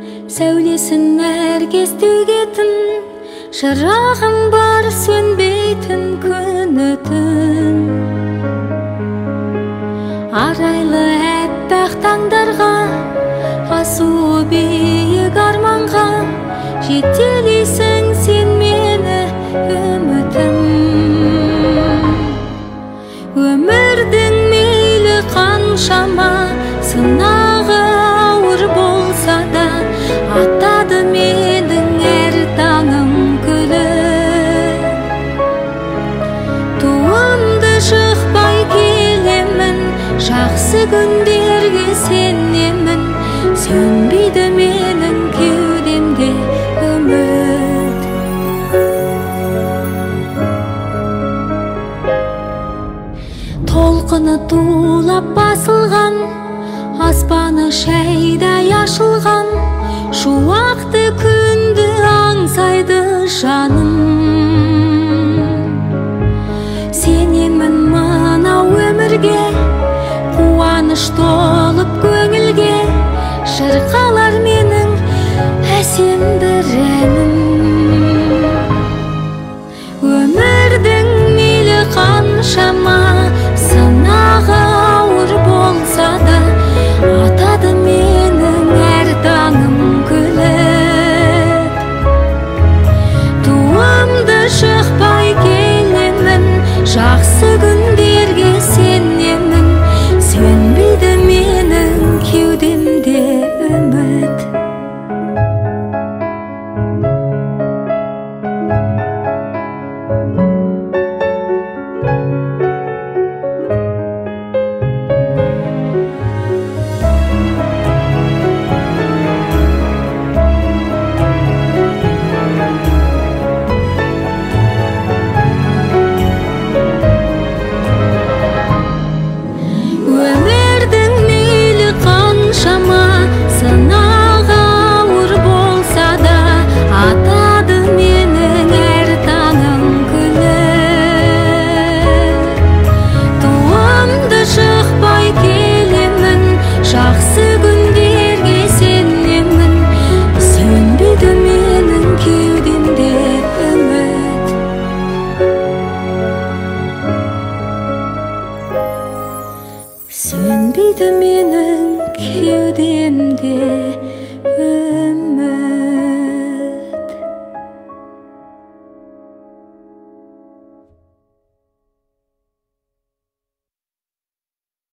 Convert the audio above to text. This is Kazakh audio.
сәулесін әр кез төгетін, шырағым бар сөнбейтін күні түн. Арайлы әппақ таңдарға, асуы биік арманға, жетелейсің сен мені үмітім. Өмірдің мейлі қаншама сынағы ауыр болса да, атады менің әр таңым күліп. Туымды шықпай келемін, жақсы күндерге сенемін, сөнбейді менің кеудемде үміт. Толқыны тулап басылған, аспаны шәйдай ашылған, шуақты күнді аңсайды жаным.